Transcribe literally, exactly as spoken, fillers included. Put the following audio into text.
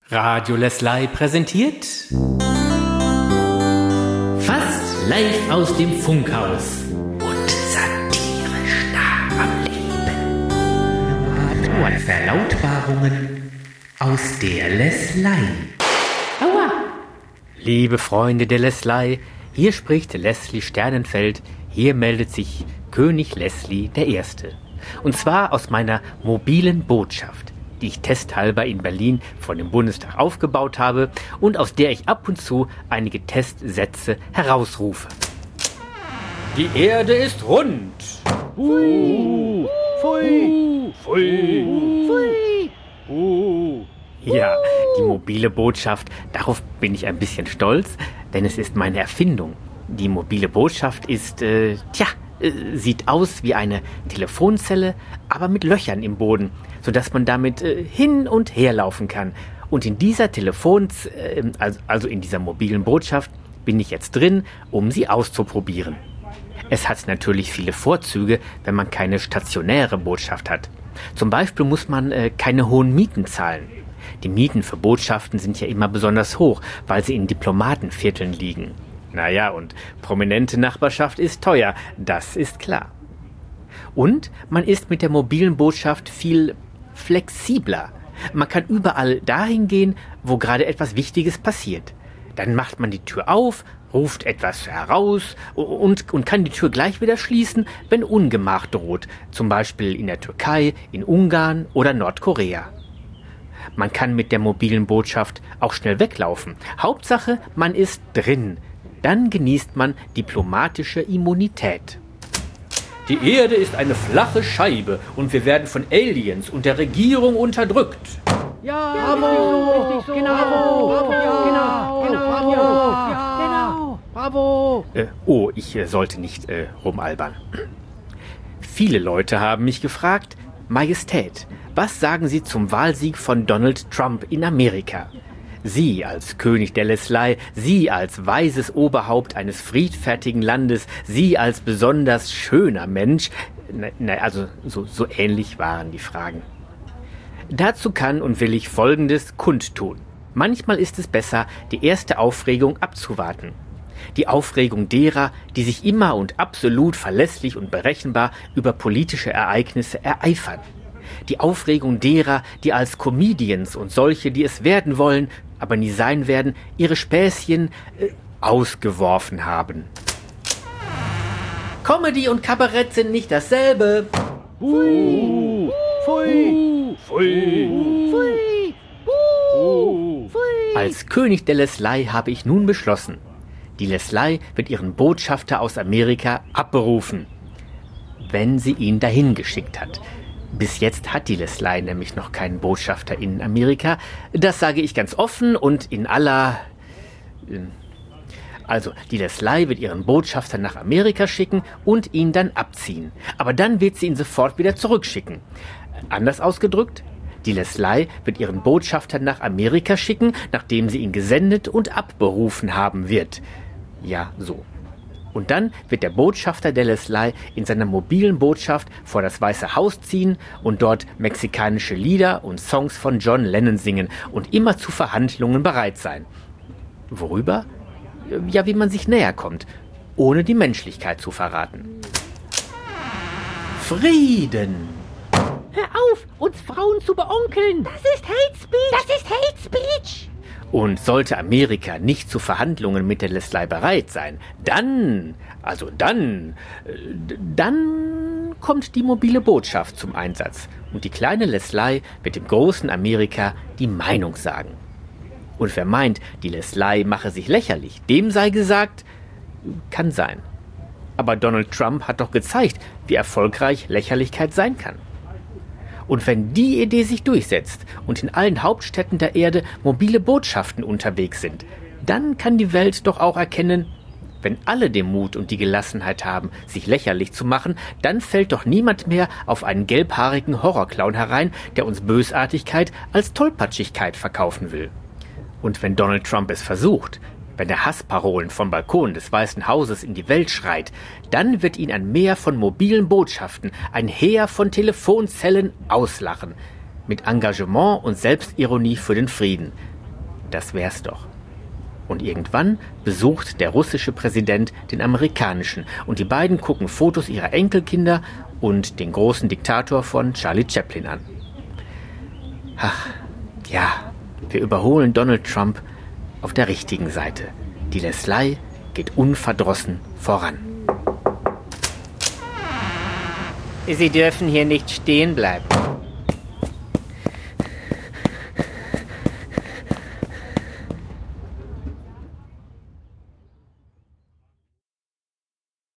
Radio Leslie präsentiert Fast live aus dem Funkhaus und satirisch nah am Leben. Verlautbarungen aus der Leslie. Aua! Liebe Freunde der Leslie, hier spricht Leslie Sternenfeld, hier meldet sich König Leslie der Erste. Und zwar aus meiner mobilen Botschaft, die ich testhalber in Berlin von dem Bundestag aufgebaut habe und aus der ich ab und zu einige Testsätze herausrufe. Die Erde ist rund. Uh, pfui, pfui, pfui, uh. Ja, die mobile Botschaft, darauf bin ich ein bisschen stolz, denn es ist meine Erfindung. Die mobile Botschaft ist, äh, tja, äh, sieht aus wie eine Telefonzelle, aber mit Löchern im Boden, sodass man damit äh, hin und her laufen kann. Und in dieser Telefons, äh, also, also in dieser mobilen Botschaft, bin ich jetzt drin, um sie auszuprobieren. Es hat natürlich viele Vorzüge, wenn man keine stationäre Botschaft hat. Zum Beispiel muss man äh, keine hohen Mieten zahlen. Die Mieten für Botschaften sind ja immer besonders hoch, weil sie in Diplomatenvierteln liegen. Naja, und prominente Nachbarschaft ist teuer, das ist klar. Und man ist mit der mobilen Botschaft viel flexibler. Man kann überall dahin gehen, wo gerade etwas Wichtiges passiert. Dann macht man die Tür auf, ruft etwas heraus und, und kann die Tür gleich wieder schließen, wenn Ungemach droht, zum Beispiel in der Türkei, in Ungarn oder Nordkorea. Man kann mit der mobilen Botschaft auch schnell weglaufen. Hauptsache, man ist drin. Dann genießt man diplomatische Immunität. Die Erde ist eine flache Scheibe und wir werden von Aliens und der Regierung unterdrückt. Ja, ja bravo, richtig so, genau, bravo, bravo, ja, genau, genau, bravo, ja, genau, bravo. Äh, oh, ich äh, sollte nicht äh, rumalbern. Viele Leute haben mich gefragt, Majestät, was sagen Sie zum Wahlsieg von Donald Trump in Amerika? Sie als König der Leslie, Sie als weises Oberhaupt eines friedfertigen Landes, Sie als besonders schöner Mensch, na, na, also so, so ähnlich waren die Fragen. Dazu kann und will ich Folgendes kundtun. Manchmal ist es besser, die erste Aufregung abzuwarten. Die Aufregung derer, die sich immer und absolut verlässlich und berechenbar über politische Ereignisse ereifern. Die Aufregung derer, die als Comedians und solche, die es werden wollen, aber nie sein werden, ihre Späßchen äh, ausgeworfen haben. Comedy und Kabarett sind nicht dasselbe. Uh, pfui, pfui, pfui, uh, pfui. Als König der Leslie habe ich nun beschlossen, die Leslie wird ihren Botschafter aus Amerika abberufen, wenn sie ihn dahin geschickt hat. Bis jetzt hat die Leslie nämlich noch keinen Botschafter in Amerika. Das sage ich ganz offen und in aller... Also, die Leslie wird ihren Botschafter nach Amerika schicken und ihn dann abziehen. Aber dann wird sie ihn sofort wieder zurückschicken. Anders ausgedrückt, die Leslie wird ihren Botschafter nach Amerika schicken, nachdem sie ihn gesendet und abberufen haben wird. Ja, so. Und dann wird der Botschafter der Leslie in seiner mobilen Botschaft vor das Weiße Haus ziehen und dort mexikanische Lieder und Songs von John Lennon singen und immer zu Verhandlungen bereit sein. Worüber? Ja, wie man sich näher kommt, ohne die Menschlichkeit zu verraten. Frieden! Hör auf, uns Frauen zu beonkeln! Das ist Hate Speech! Das ist Hate Speech! Und sollte Amerika nicht zu Verhandlungen mit der Leslie bereit sein, dann, also dann, dann kommt die mobile Botschaft zum Einsatz und die kleine Leslie wird dem großen Amerika die Meinung sagen. Und wer meint, die Leslie mache sich lächerlich, dem sei gesagt, kann sein. Aber Donald Trump hat doch gezeigt, wie erfolgreich Lächerlichkeit sein kann. Und wenn die Idee sich durchsetzt und in allen Hauptstädten der Erde mobile Botschaften unterwegs sind, dann kann die Welt doch auch erkennen, wenn alle den Mut und die Gelassenheit haben, sich lächerlich zu machen, dann fällt doch niemand mehr auf einen gelbhaarigen Horrorclown herein, der uns Bösartigkeit als Tollpatschigkeit verkaufen will. Und wenn Donald Trump es versucht, wenn er Hassparolen vom Balkon des Weißen Hauses in die Welt schreit, dann wird ihn ein Meer von mobilen Botschaften, ein Heer von Telefonzellen auslachen. Mit Engagement und Selbstironie für den Frieden. das wär's doch. Und irgendwann besucht der russische Präsident den amerikanischen und die beiden gucken Fotos ihrer Enkelkinder und den großen Diktator von Charlie Chaplin an. Ach, ja, wir überholen Donald Trump auf der richtigen Seite. Die Leslie geht unverdrossen voran. Sie dürfen hier nicht stehen bleiben.